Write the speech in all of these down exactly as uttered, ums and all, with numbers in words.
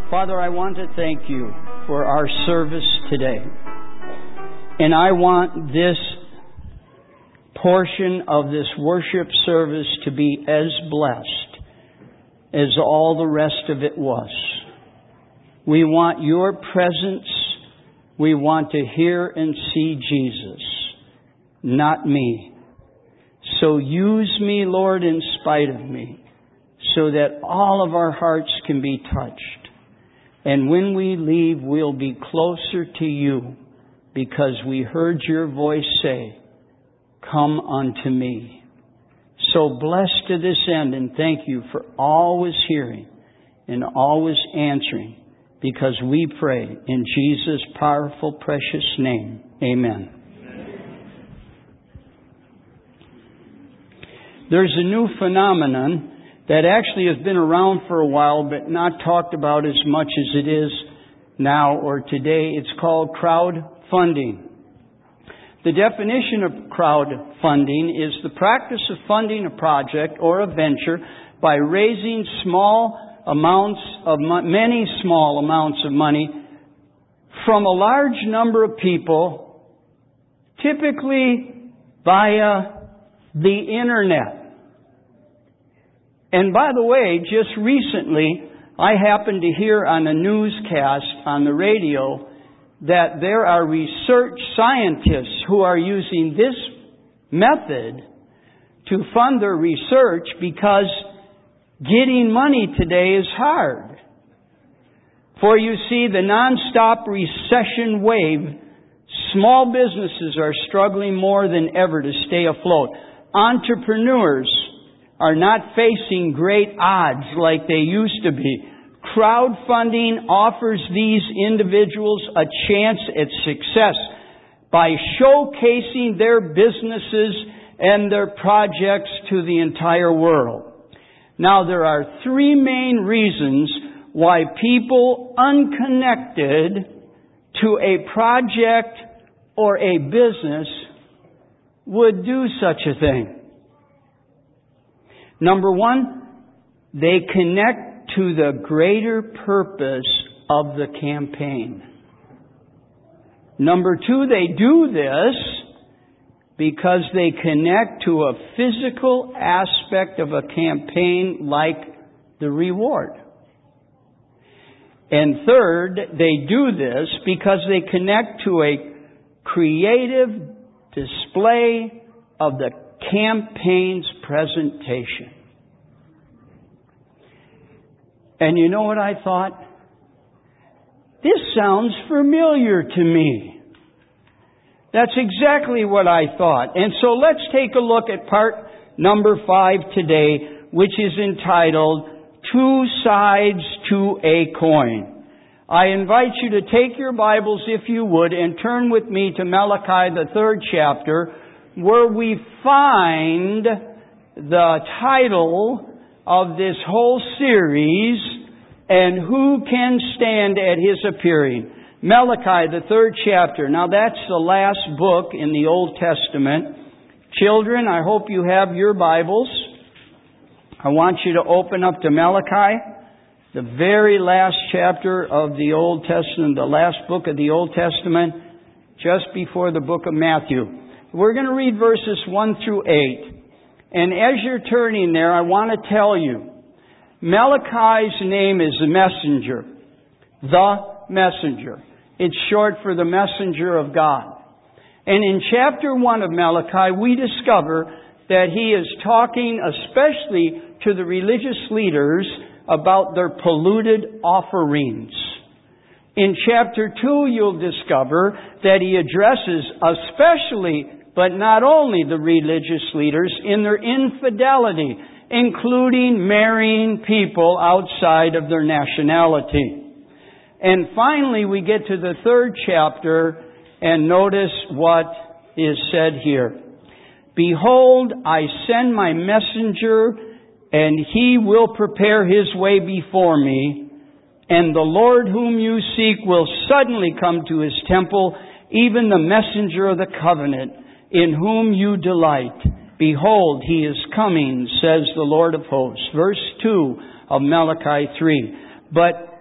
Father, I want to thank you for our service today. And I want this portion of this worship service to be as blessed as all the rest of it was. We want your presence. We want to hear and see Jesus, not me. So use me, Lord, in spite of me, so that all of our hearts can be touched. And when we leave, we'll be closer to you because we heard your voice say, "Come unto me." So blessed to this end, and thank you for always hearing and always answering, because we pray in Jesus' powerful, precious name. Amen. There's a new phenomenon that actually has been around for a while, but not talked about as much as it is now or today. It's called crowdfunding. The definition of crowdfunding is the practice of funding a project or a venture by raising small amounts of mo- many small amounts of money from a large number of people, typically via the internet. And by the way, just recently, I happened to hear on a newscast on the radio that there are research scientists who are using this method to fund their research because getting money today is hard. For you see, the nonstop recession wave, small businesses are struggling more than ever to stay afloat. Entrepreneurs are not facing great odds like they used to be. Crowdfunding offers these individuals a chance at success by showcasing their businesses and their projects to the entire world. Now, there are three main reasons why people unconnected to a project or a business would do such a thing. Number one, they connect to the greater purpose of the campaign. Number two, they do this because they connect to a physical aspect of a campaign like the reward. And third, they do this because they connect to a creative display of the campaign's presentation. And you know what I thought? This sounds familiar to me. That's exactly what I thought. And so let's take a look at part number five today, which is entitled, Two Sides to a Coin. I invite you to take your Bibles, if you would, and turn with me to Malachi, the third chapter, where we find the title of this whole series, and who can stand at His appearing. Malachi, the third chapter. Now that's the last book in the Old Testament. Children, I hope you have your Bibles. I want you to open up to Malachi, the very last chapter of the Old Testament, the last book of the Old Testament, just before the book of Matthew. We're going to read verses one through eight. And as you're turning there, I want to tell you, Malachi's name is the messenger. The messenger. It's short for the messenger of God. And in chapter one of Malachi, we discover that he is talking especially to the religious leaders about their polluted offerings. In chapter two, you'll discover that he addresses especially, but not only, the religious leaders in their infidelity, including marrying people outside of their nationality. And finally, we get to the third chapter, and notice what is said here. Behold, I send my messenger, and he will prepare his way before me, and the Lord whom you seek will suddenly come to his temple, even the messenger of the covenant, in whom you delight. Behold, he is coming, says the Lord of hosts. Verse two of Malachi three. But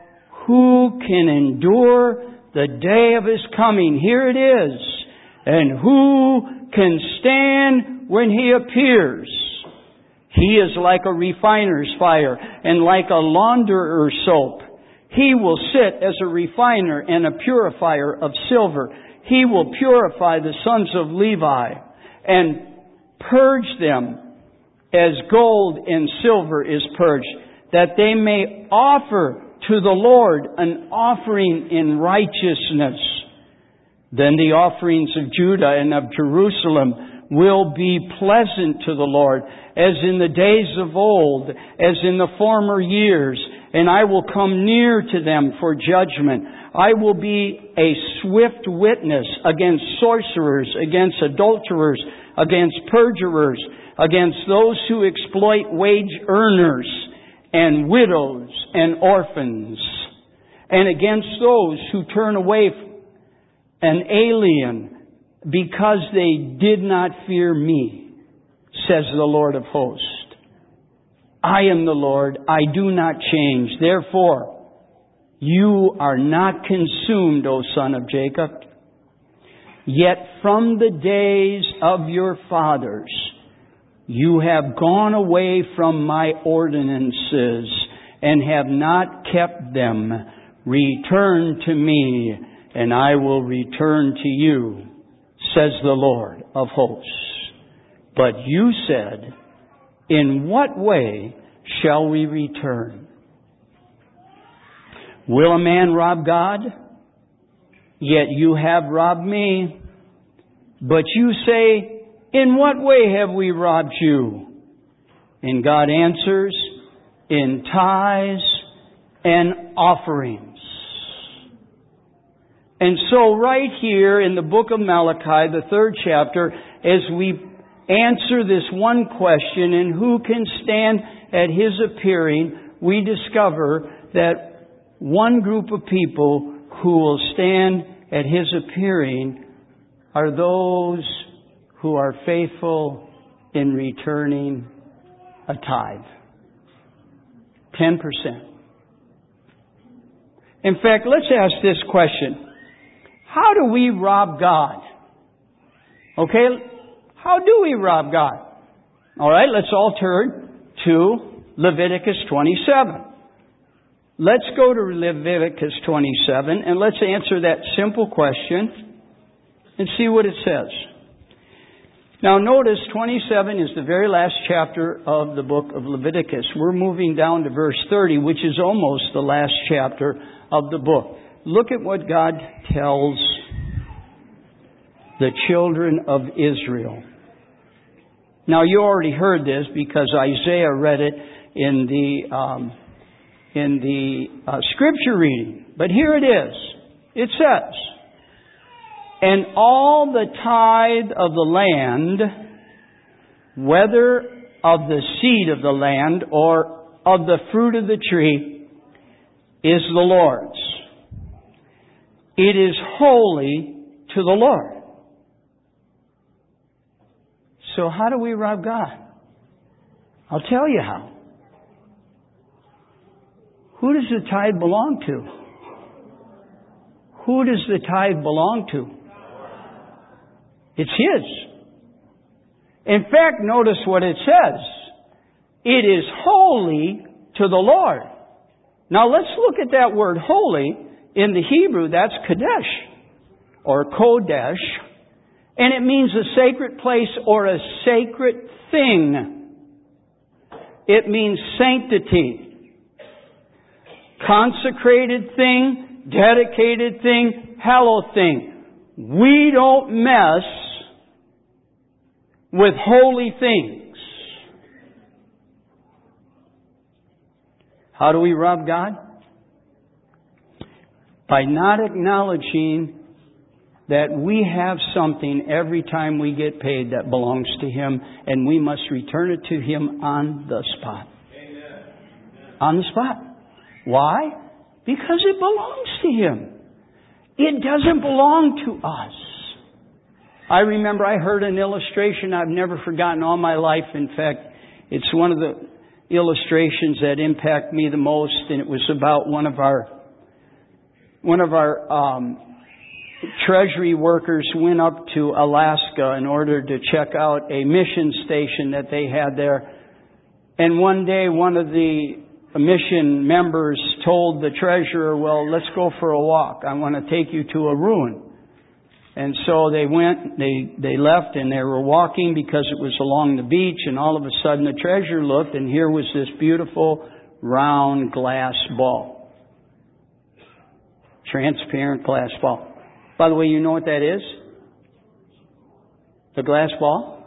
Who can endure the day of His coming? Here it is. And who can stand when He appears? He is like a refiner's fire and like a launderer's soap. He will sit as a refiner and a purifier of silver. He will purify the sons of Levi and purge them as gold and silver is purged, that they may offer to the Lord an offering in righteousness. Then the offerings of Judah and of Jerusalem will be pleasant to the Lord, as in the days of old, as in the former years. And I will come near to them for judgment. I will be a swift witness against sorcerers, against adulterers, against perjurers, against those who exploit wage earners and widows and orphans, and against those who turn away an alien because they did not fear me, says the Lord of hosts. I am the Lord, I do not change. Therefore, you are not consumed, O son of Jacob. Yet from the days of your fathers, you have gone away from my ordinances and have not kept them. Return to me, and I will return to you, says the Lord of hosts. But you said, in what way shall we return? Will a man rob God? Yet you have robbed me. But you say, in what way have we robbed you? And God answers, in tithes and offerings. And so right here in the book of Malachi, the third chapter, as we answer this one question, and who can stand at His appearing, we discover that one group of people who will stand at His appearing are those who are faithful in returning a tithe. Ten percent. In fact, let's ask this question. How do we rob God? Okay, how do we rob God? All right, let's all turn to Leviticus twenty-seven. Let's go to Leviticus twenty-seven and let's answer that simple question and see what it says. Now notice twenty-seven is the very last chapter of the book of Leviticus. We're moving down to verse thirty, which is almost the last chapter of the book. Look at what God tells the children of Israel. Now you already heard this because Isaiah read it in the um, in the uh, scripture reading. But here it is. It says, and all the tithe of the land, whether of the seed of the land or of the fruit of the tree, is the Lord's. It is holy to the Lord. So how do we rob God? I'll tell you how. Who does the tithe belong to? Who does the tithe belong to? It's His. In fact, notice what it says. It is holy to the Lord. Now let's look at that word holy. In the Hebrew, that's Kadesh or Kodesh. And it means a sacred place or a sacred thing. It means sanctity. Consecrated thing, dedicated thing, hallowed thing. We don't mess with holy things. How do we rob God? By not acknowledging that we have something every time we get paid that belongs to Him, and we must return it to Him on the spot. Amen. On the spot. Why? Because it belongs to Him. It doesn't belong to us. I remember I heard an illustration I've never forgotten all my life. In fact, it's one of the illustrations that impact me the most, and it was about one of our one of our um, treasury workers went up to Alaska in order to check out a mission station that they had there. And one day one of the mission members told the treasurer, well, let's go for a walk. I want to take you to a ruin. And so they went, they, they left, and they were walking because it was along the beach, and all of a sudden the treasurer looked, and here was this beautiful round glass ball. Transparent glass ball. By the way, you know what that is? The glass ball?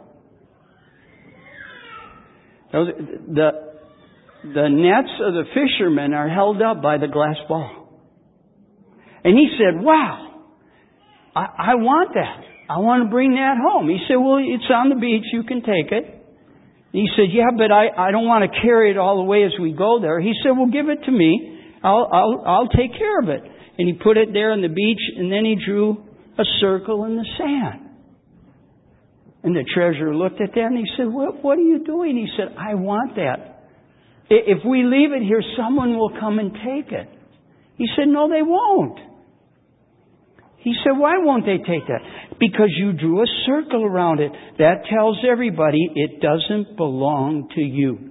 Those, the, the nets of the fishermen are held up by the glass ball. And he said, wow, I, I want that. I want to bring that home. He said, well, it's on the beach. You can take it. He said, yeah, but I, I don't want to carry it all the way as we go there. He said, well, give it to me. I'll, I'll, I'll take care of it. And he put it there on the beach, and then he drew a circle in the sand. And the treasurer looked at that, and he said, what, what are you doing? He said, I want that. If we leave it here, someone will come and take it. He said, no, they won't. He said, why won't they take that? Because you drew a circle around it. That tells everybody it doesn't belong to you.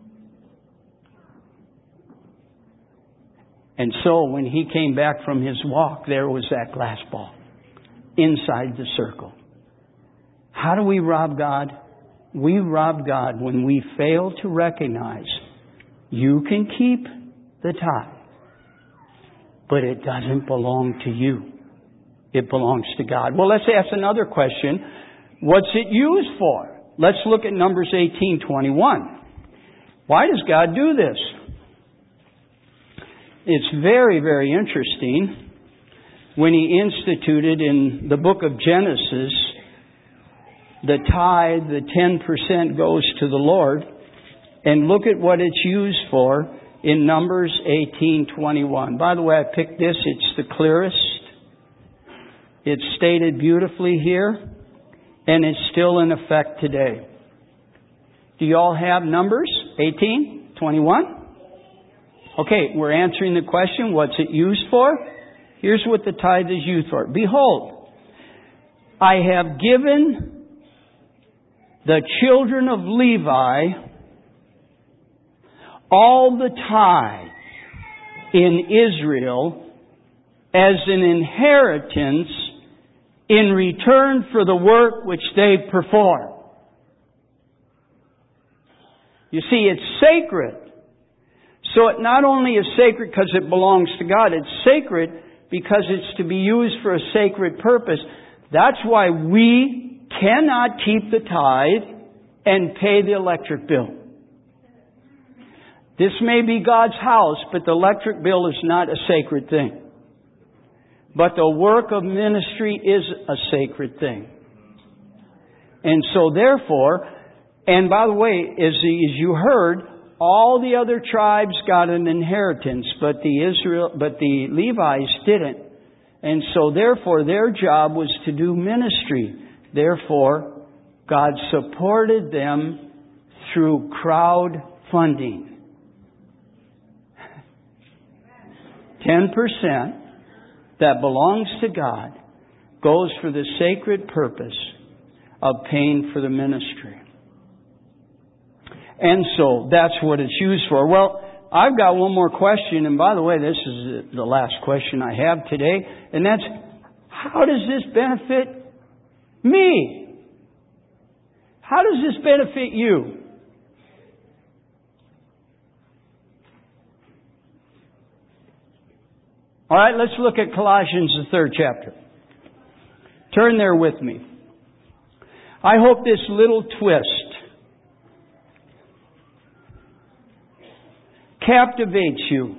And so when he came back from his walk, there was that glass ball inside the circle. How do we rob God? We rob God when we fail to recognize you can keep the tithe, but it doesn't belong to you. It belongs to God. Well, let's ask another question. What's it used for? Let's look at Numbers eighteen twenty-one. Why does God do this? It's very, very interesting. When He instituted in the book of Genesis, the tithe, the ten percent goes to the Lord. And look at what it's used for in Numbers eighteen twenty-one. By the way, I picked this. It's the clearest. It's stated beautifully here, and it's still in effect today. Do you all have Numbers eighteen twenty-one? Okay, we're answering the question, what's it used for? Here's what the tithe is used for. Behold, I have given the children of Levi all the tithe in Israel as an inheritance in return for the work which they perform. You see, it's sacred. So it not only is sacred because it belongs to God, it's sacred because it's to be used for a sacred purpose. That's why we cannot keep the tithe and pay the electric bill. This may be God's house, but the electric bill is not a sacred thing. But the work of ministry is a sacred thing. And so therefore, and by the way, as, as you heard, all the other tribes got an inheritance, but the Israel, but the Levites didn't. And so therefore their job was to do ministry. Therefore, God supported them through crowdfunding. Ten percent that belongs to God goes for the sacred purpose of paying for the ministry. And so that's what it's used for. Well, I've got one more question, and by the way, this is the last question I have today, and that's, how does this benefit me? How does this benefit you? All right, let's look at Colossians, the third chapter. Turn there with me. I hope this little twist captivates you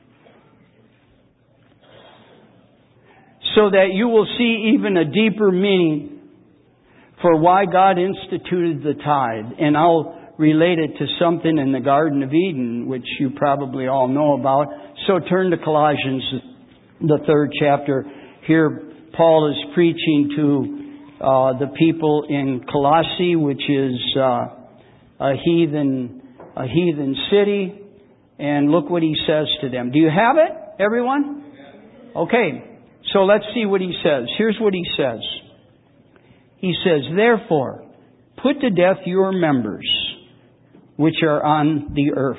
so that you will see even a deeper meaning for why God instituted the tithe. And I'll relate it to something in the Garden of Eden, which you probably all know about. So turn to Colossians, the third chapter. Here Paul is preaching to uh, the people in Colossae, which is uh, a heathen, a heathen city. And look what he says to them. Do you have it, everyone? Okay, so let's see what he says. Here's what he says. He says, therefore, put to death your members, which are on the earth.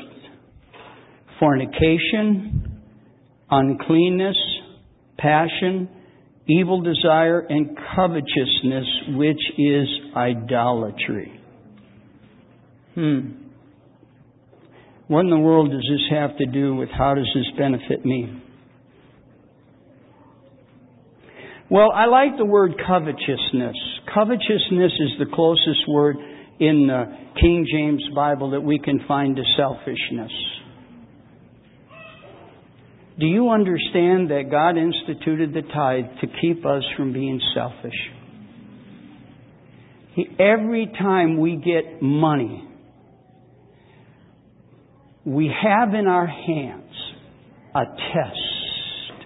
Fornication, uncleanness, passion, evil desire, and covetousness, which is idolatry. Hmm. What in the world does this have to do with how does this benefit me? Well, I like the word covetousness. Covetousness is the closest word in the King James Bible that we can find to selfishness. Do you understand that God instituted the tithe to keep us from being selfish? He, every time we get money, we have in our hands a test.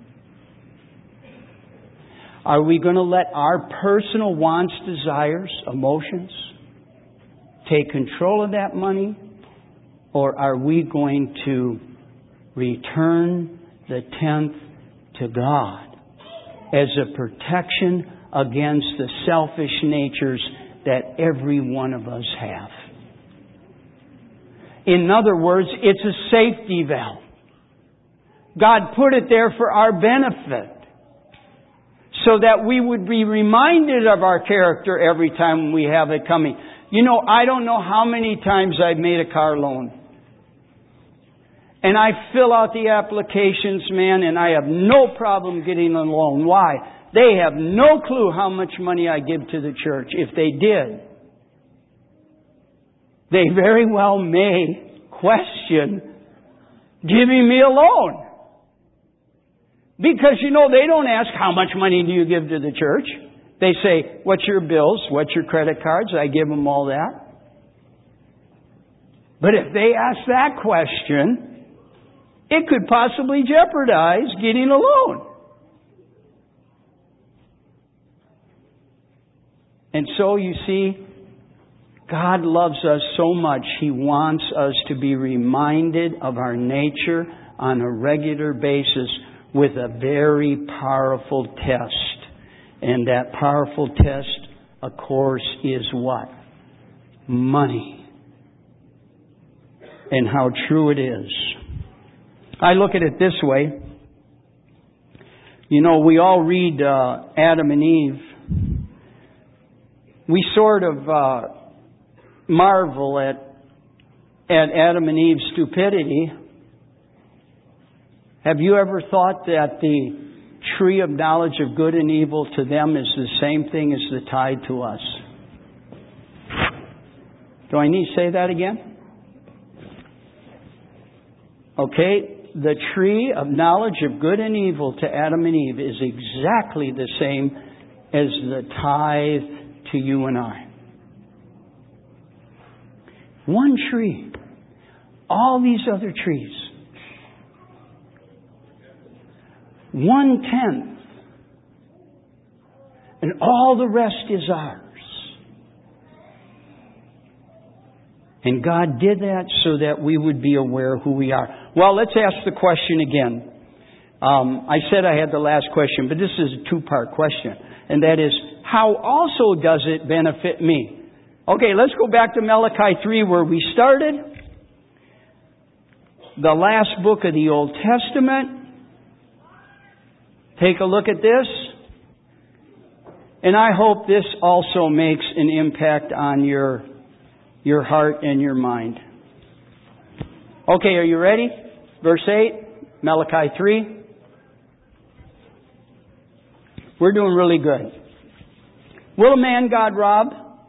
Are we going to let our personal wants, desires, emotions take control of that money? Or are we going to return the tenth to God as a protection against the selfish natures that every one of us have? In other words, it's a safety valve. God put it there for our benefit, so that we would be reminded of our character every time we have it coming. You know, I don't know how many times I've made a car loan. And I fill out the applications, man, and I have no problem getting a loan. Why? They have no clue how much money I give to the church. If they did, they very well may question giving me a loan. Because, you know, they don't ask how much money do you give to the church. They say, what's your bills? What's your credit cards? I give them all that. But if they ask that question, it could possibly jeopardize getting a loan. And so, you see, God loves us so much, He wants us to be reminded of our nature on a regular basis with a very powerful test. And that powerful test, of course, is what? Money. And how true it is. I look at it this way. You know, we all read uh, Adam and Eve. We sort of uh, marvel at, at Adam and Eve's stupidity. Have you ever thought that the tree of knowledge of good and evil to them is the same thing as the tithe to us? Do I need to say that again? Okay, the tree of knowledge of good and evil to Adam and Eve is exactly the same as the tithe to you and I. One tree. All these other trees. One tenth. And all the rest is ours. And God did that so that we would be aware who we are. Well, let's ask the question again. Um, I said I had the last question, but this is a two-part question. And that is, how also does it benefit me? Okay, let's go back to Malachi three where we started. The last book of the Old Testament. Take a look at this. And I hope this also makes an impact on your, your heart and your mind. Okay, are you ready? Verse eight, Malachi three. We're doing really good. Will a man God rob?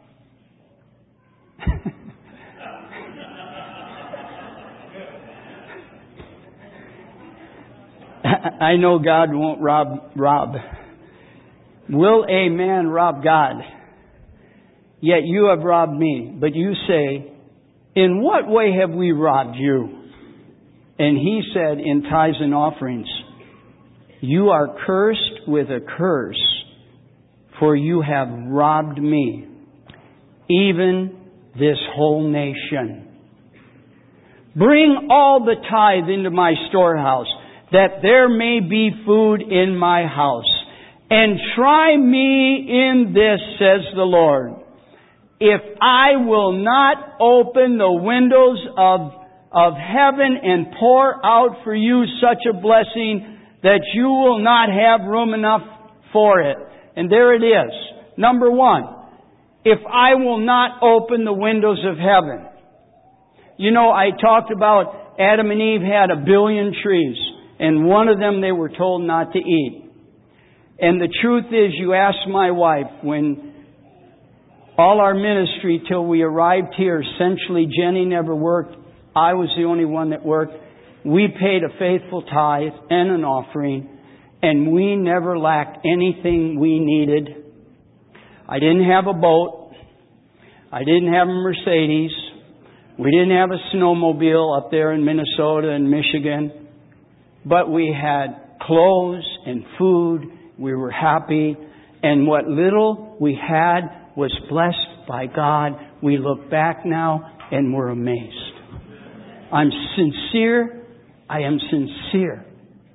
I know God won't rob rob. Will a man rob God? Yet you have robbed me. But you say, in what way have we robbed you? And he said, in tithes and offerings. You are cursed with a curse, for you have robbed me, even this whole nation. Bring all the tithe into my storehouse, that there may be food in my house. And try me in this, says the Lord, if I will not open the windows of, of heaven and pour out for you such a blessing that you will not have room enough for it. And there it is. Number one, if I will not open the windows of heaven. You know, I talked about Adam and Eve had a billion trees, and one of them they were told not to eat. And the truth is, you ask my wife, when all our ministry till we arrived here, essentially Jenny never worked, I was the only one that worked. We paid a faithful tithe and an offering, and we never lacked anything we needed. I didn't have a boat. I didn't have a Mercedes. We didn't have a snowmobile up there in Minnesota and Michigan. But we had clothes and food. We were happy. And what little we had was blessed by God. We look back now and we're amazed. I'm sincere. I am sincere.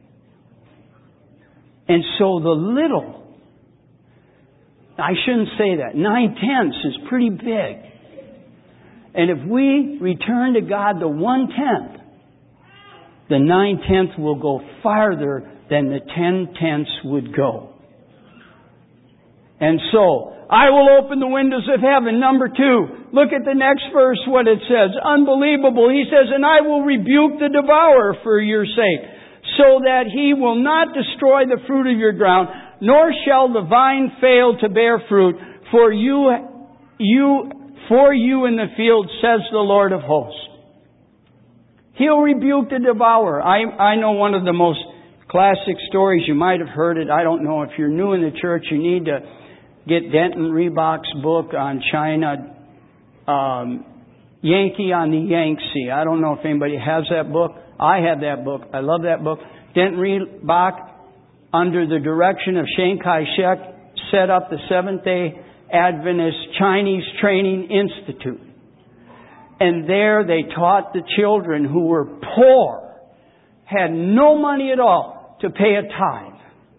And so the little, I shouldn't say that. Nine tenths is pretty big. And if we return to God the one tenth, the nine tenths will go farther than the ten tenths would go. And so, I will open the windows of heaven. Number two, look at the next verse, what it says. Unbelievable. He says, and I will rebuke the devourer for your sake, so that he will not destroy the fruit of your ground, nor shall the vine fail to bear fruit, for you, you, for you in the field, says the Lord of hosts. He'll rebuke the devourer. I, I know one of the most classic stories. You might have heard it. I don't know. If you're new in the church, you need to get Denton Reebok's book on China, um, Yankee on the Yangtze. I don't know if anybody has that book. I have that book. I love that book. Denton Reebok, under the direction of Chiang Kai-shek, set up the Seventh-day Adventist Chinese Training Institute. And there they taught the children who were poor, had no money at all, to pay a tithe.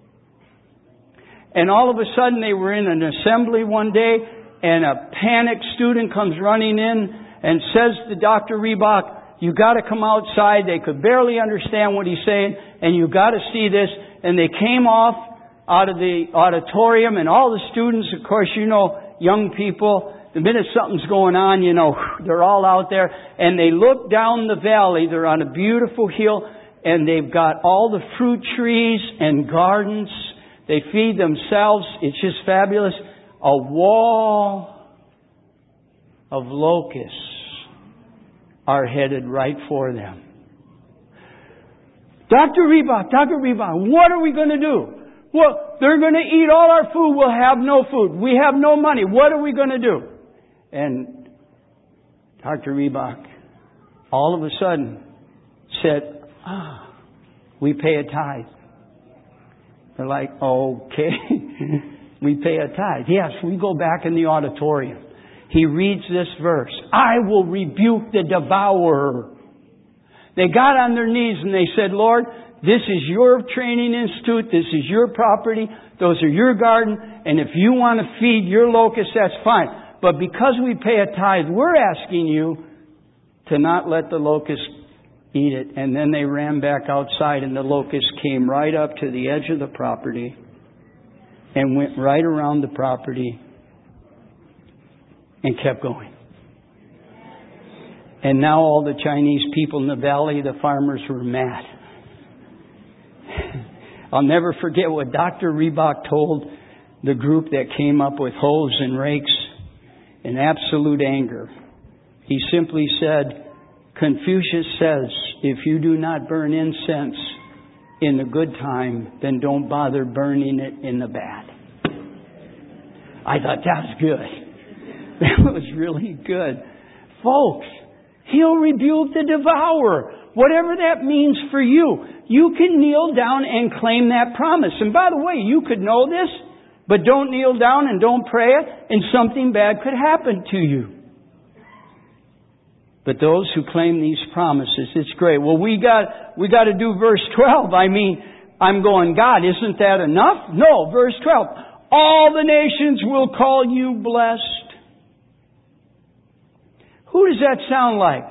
And all of a sudden they were in an assembly one day, and a panicked student comes running in and says to Doctor Reebok, you got to come outside. They could barely understand what he's saying, and you got to see this. And they came off out of the auditorium, and all the students, of course, you know, young people, the minute something's going on, you know, they're all out there, and they look down the valley. They're on a beautiful hill, and they've got all the fruit trees and gardens. They feed themselves. It's just fabulous. A wall of locusts are headed right for them. Doctor Reebok, Doctor Reebok, what are we going to do? Well, they're going to eat all our food. We'll have no food. We have no money. What are we going to do? And Doctor Reebok all of a sudden said, ah, we pay a tithe. They're like, okay, we pay a tithe. Yes, we go back in the auditorium. He reads this verse. I will rebuke the devourer. They got on their knees and they said, Lord, this is your training institute. This is your property. Those are your garden. And if you want to feed your locusts, that's fine. But because we pay a tithe, we're asking you to not let the locusts eat it. And then they ran back outside, and the locusts came right up to the edge of the property and went right around the property and kept going. And now all the Chinese people in the valley, the farmers, were mad. I'll never forget what Doctor Reebok told the group that came up with hoes and rakes in absolute anger. He simply said, Confucius says, if you do not burn incense in the good time, then don't bother burning it in the bad. I thought that was good. That was really good. Folks, He'll rebuke the devourer. Whatever that means for you, you can kneel down and claim that promise. And by the way, you could know this, but don't kneel down and don't pray it, and something bad could happen to you. But those who claim these promises, it's great. Well, we got, we got to do verse twelve. I mean, I'm going, God, isn't that enough? No, verse twelve. All the nations will call you blessed. Who does that sound like?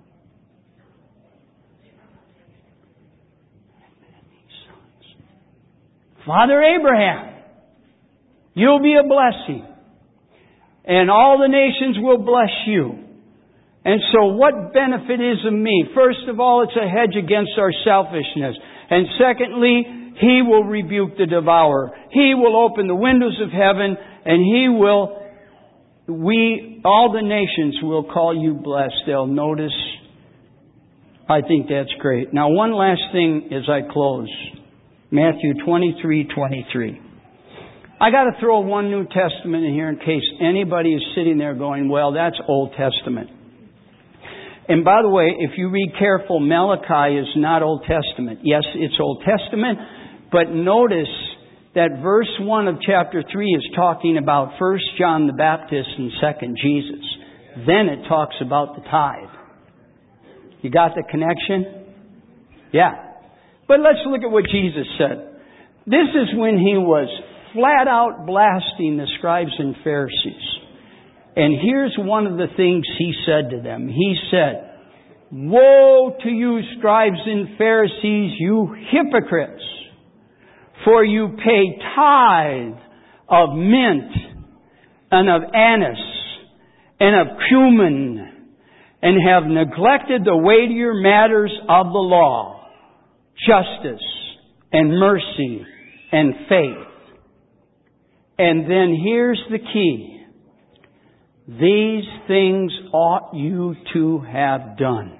Father Abraham. You'll be a blessing. And all the nations will bless you. And so what benefit is of me? First of all, it's a hedge against our selfishness. And secondly, He will rebuke the devourer. He will open the windows of heaven, and He will, we, all the nations will call you blessed. They'll notice. I think that's great. Now, one last thing as I close. Matthew twenty-three twenty-three. I got to throw one New Testament in here in case anybody is sitting there going, well, that's Old Testament. And by the way, if you read careful, Malachi is not Old Testament. Yes, it's Old Testament, but notice that verse one of chapter three is talking about first John the Baptist and second Jesus. Then it talks about the tithe. You got the connection? Yeah. But let's look at what Jesus said. This is when He was flat out blasting the scribes and Pharisees. And here's one of the things He said to them. He said, woe to you, scribes and Pharisees, you hypocrites! For you pay tithe of mint and of anise and of cumin, and have neglected the weightier matters of the law, justice and mercy and faith. And then here's the key. These things ought you to have done.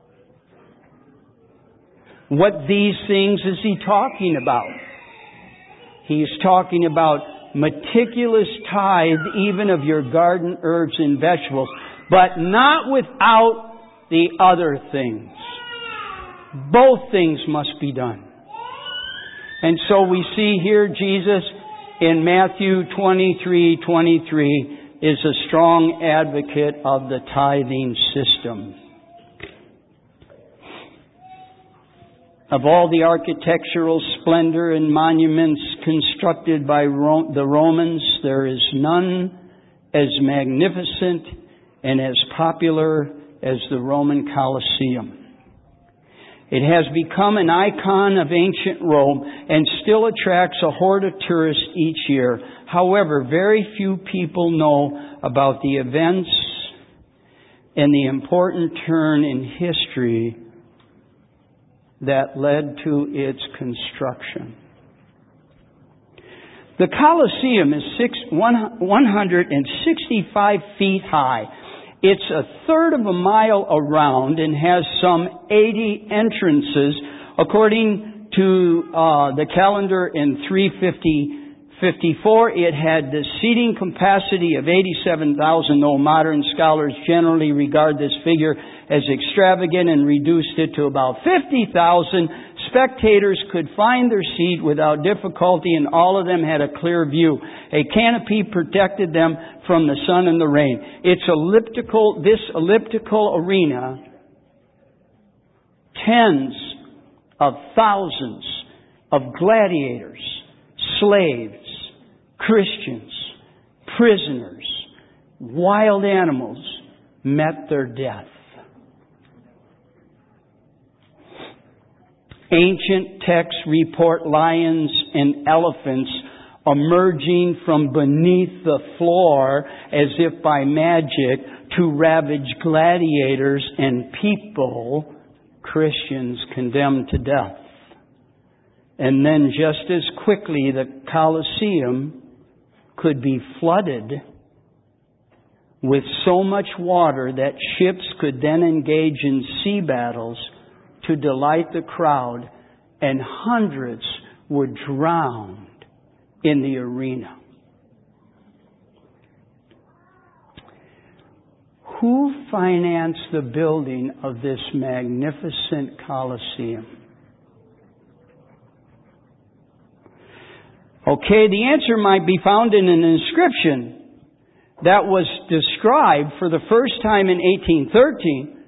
What these things is He talking about? He's talking about meticulous tithe even of your garden herbs and vegetables, but not without the other things. Both things must be done. And so we see here Jesus in Matthew twenty-three twenty-three is a strong advocate of the tithing system. Of all the architectural splendor and monuments constructed by Ro- the Romans, there is none as magnificent and as popular as the Roman Colosseum. It has become an icon of ancient Rome and still attracts a horde of tourists each year. However, very few people know about the events and the important turn in history that led to its construction. The Colosseum is six, one, one hundred sixty-five feet high. It's a third of a mile around and has some eighty entrances. According to uh, the calendar in three fifty-four, it had the seating capacity of eighty-seven thousand, though modern scholars generally regard this figure as extravagant and reduced it to about fifty thousand. Spectators could find their seat without difficulty, and all of them had a clear view. A canopy protected them from the sun and the rain. It's elliptical, this elliptical arena, tens of thousands of gladiators, slaves, Christians, prisoners, wild animals met their death. Ancient texts report lions and elephants emerging from beneath the floor as if by magic to ravage gladiators and people, Christians, condemned to death. And then just as quickly the Colosseum could be flooded with so much water that ships could then engage in sea battles to delight the crowd, and hundreds were drowned in the arena. Who financed the building of this magnificent Colosseum? Okay, the answer might be found in an inscription that was described for the first time in eighteen thirteen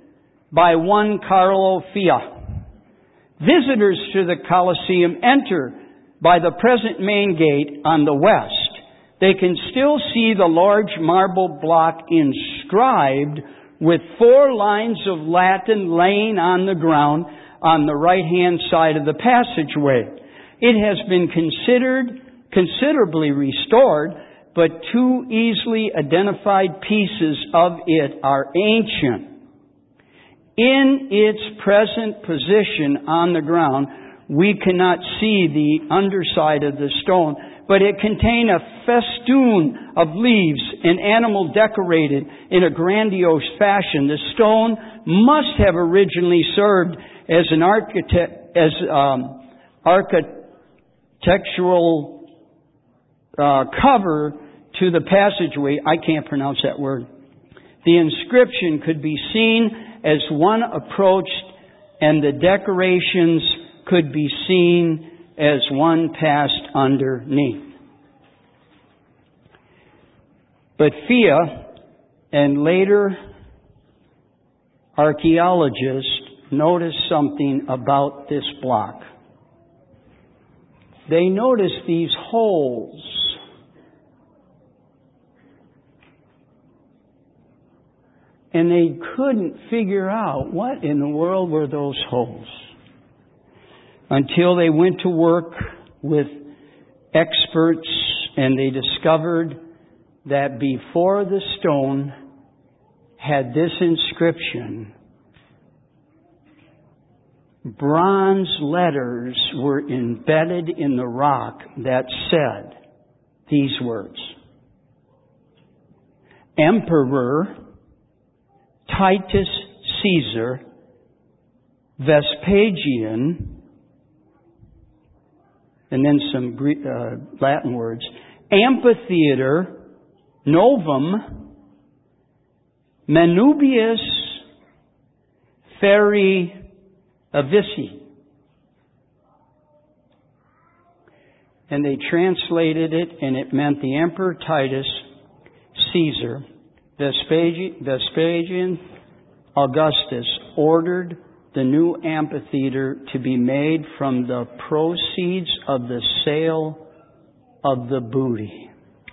by one Carlo Fia. Visitors to the Colosseum enter by the present main gate on the west. They can still see the large marble block inscribed with four lines of Latin laying on the ground on the right-hand side of the passageway. It has been considered considerably restored, but two easily identified pieces of it are ancient. In its present position on the ground, we cannot see the underside of the stone, but it contained a festoon of leaves and animal decorated in a grandiose fashion. The stone must have originally served as an architect, as um, architectural uh, cover to the passageway. I can't pronounce that word. The inscription could be seen as one approached, and the decorations could be seen as one passed underneath. But Fia and later archaeologists noticed something about this block. They noticed these holes. And they couldn't figure out what in the world were those holes, until they went to work with experts and they discovered that before the stone had this inscription, bronze letters were embedded in the rock that said these words: Emperor Titus Caesar Vespasian, and then some Greek, uh, Latin words, Amphitheater Novum Manubius Feri Avici. And they translated it, and it meant the Emperor Titus Caesar Vespasian, Vespasian Augustus ordered the new amphitheater to be made from the proceeds of the sale of the booty.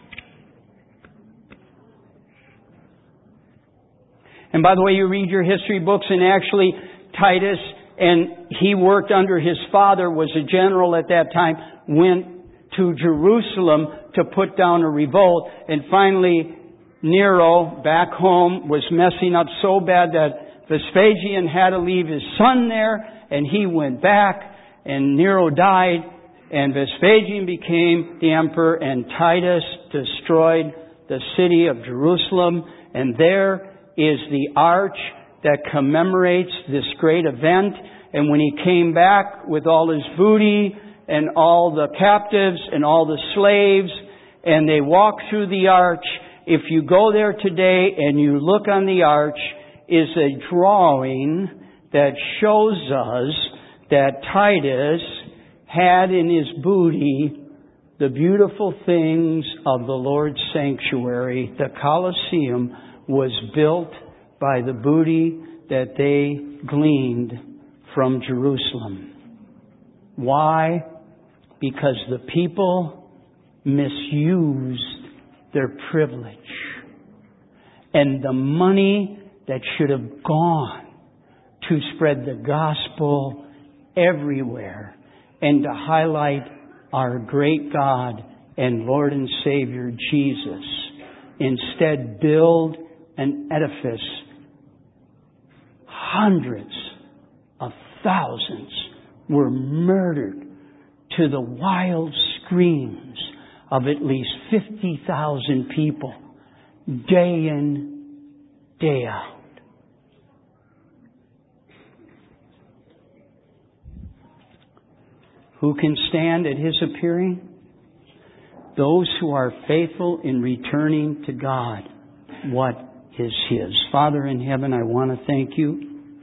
And by the way, you read your history books, and actually Titus, and he worked under his father, was a general at that time, went to Jerusalem to put down a revolt, and finally Nero, back home, was messing up so bad that Vespasian had to leave his son there, and he went back, and Nero died, and Vespasian became the emperor, and Titus destroyed the city of Jerusalem, and there is the arch that commemorates this great event. And when he came back with all his booty and all the captives and all the slaves, and they walked through the arch, if you go there today and you look on the arch, is a drawing that shows us that Titus had in his booty the beautiful things of the Lord's sanctuary. The Colosseum was built by the booty that they gleaned from Jerusalem. Why? Because the people misused their privilege. And the money that should have gone to spread the gospel everywhere and to highlight our great God and Lord and Savior Jesus, instead build an edifice. Hundreds of thousands were murdered to the wild screams of at least fifty thousand people, day in, day out. Who can stand at His appearing? Those who are faithful in returning to God what is His. Father in heaven, I want to thank You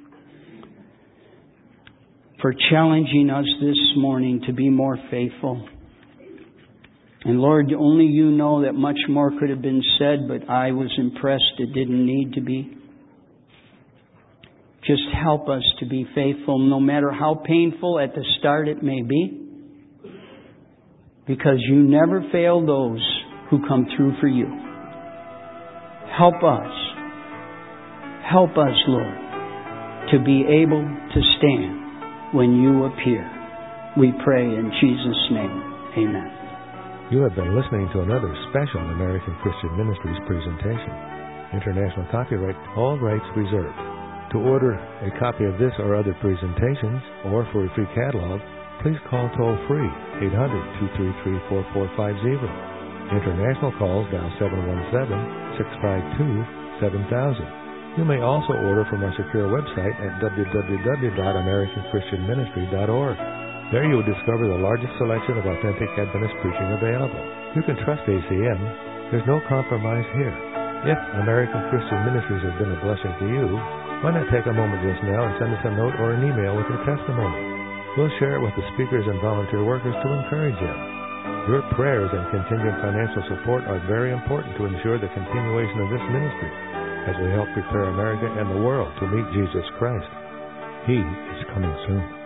for challenging us this morning to be more faithful. And Lord, only You know that much more could have been said, but I was impressed it didn't need to be. Just help us to be faithful, no matter how painful at the start it may be, because you never fail those who come through for you. Help us. Help us, Lord, to be able to stand when you appear. We pray in Jesus' name. Amen. You have been listening to another special American Christian Ministries presentation. International copyright, all rights reserved. To order a copy of this or other presentations, or for a free catalog, please call toll-free eight hundred, two three three, four four five zero. International calls dial seven one seven, six five two, seven thousand. You may also order from our secure website at w w w dot american christian ministry dot org. There you will discover the largest selection of authentic Adventist preaching available. You can trust A C M. There's no compromise here. If American Christian Ministries has been a blessing to you, why not take a moment just now and send us a note or an email with your testimony? We'll share it with the speakers and volunteer workers to encourage you. Your prayers and contingent financial support are very important to ensure the continuation of this ministry as we help prepare America and the world to meet Jesus Christ. He is coming soon.